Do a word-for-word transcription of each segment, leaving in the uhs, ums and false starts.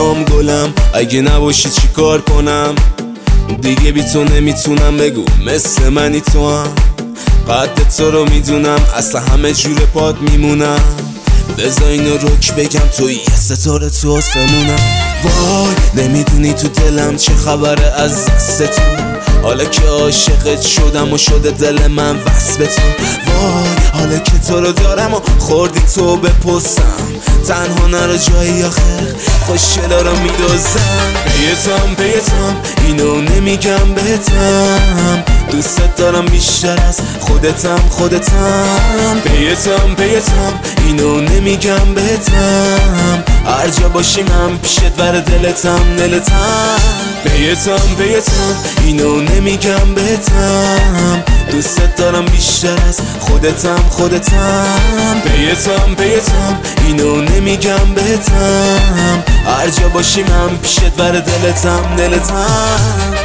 میخوام گلم، اگه نباشی چی کار کنم؟ دیگه بی تو نمیتونم، بگو مثل منی تو هم. قد تو رو میدونم، اصلا همه جور پاد میمونم. بذار اینو رک بگم، توی یه ستاره تو آسمونم. وای نمیدونی تو دلم چه خبره از دست تو، حالا که عاشقت شدم و شده دل من وصل به تو. وای حالا که تو رو دارم و خوردی تو به پستم، تنها نرو جایی آخر خوشگلا رو میدوزم. بیتم بیتم اینو نمیگم بهتم، دوست دارم بیشتر از خودتم خودتم. بیتم بیتم اینو نمیگم بهتم، هر جا باشی من پیشت بر دلتم دلتم. بیتم بیتم اینو نمیگم بهتم، دوست دارم بیشتر از خودتم خودتم. بیتم بیتم اینو نمیگم بهتم، هر جا باشی من پیشت بر دلتم دلتم.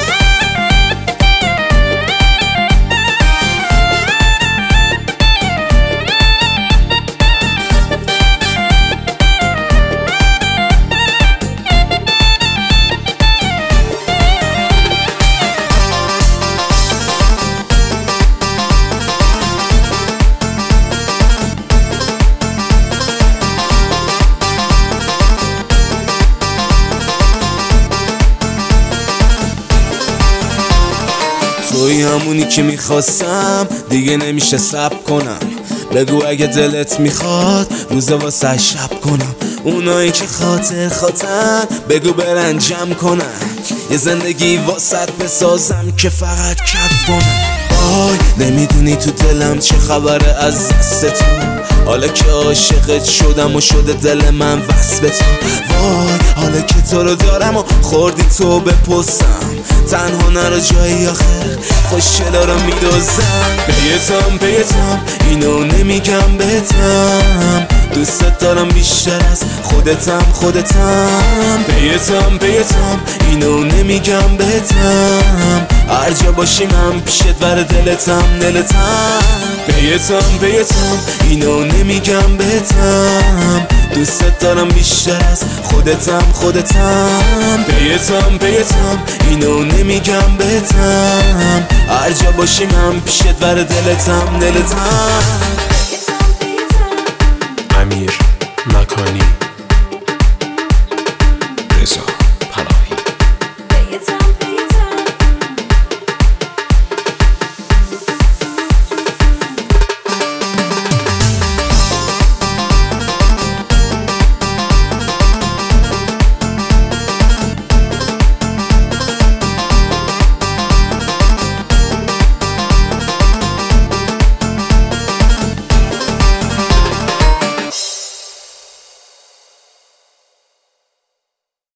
توی همونی که میخواستم، دیگه نمیشه صبر کنم. بگو اگه دلت میخواد روزه واسه شب کنم. اونایی که خاطر خاطر بگو برن جمع کنن، یه زندگی واسط بسازم که فقط کف کنم. آی نمیدونی تو دلم چه خبره از دست تو، حالا که عاشقت شدم و شده دل من وصل به تو. وای حالا که تو رو دارم و خوردی تو به پستم، تنها نرو جایی آخر خوشگلا رو میدوزم. بیتم بیتم اینو نمیگم بهتم، دوست دارم بیشتر از خودتم خودتم. بیتم بیتم اینو نمیگم بهتم، هر جا باشی من پیشت بر دلتم دلتم. بیتم بیتم اینو نمیگم بهتم، دوست دارم بیشتر از خودتم خودتم. بیتم بیتم اینو نمیگم بهتم، هر جا باشی من پیشت بر دلتم دلتم. امیر مکانی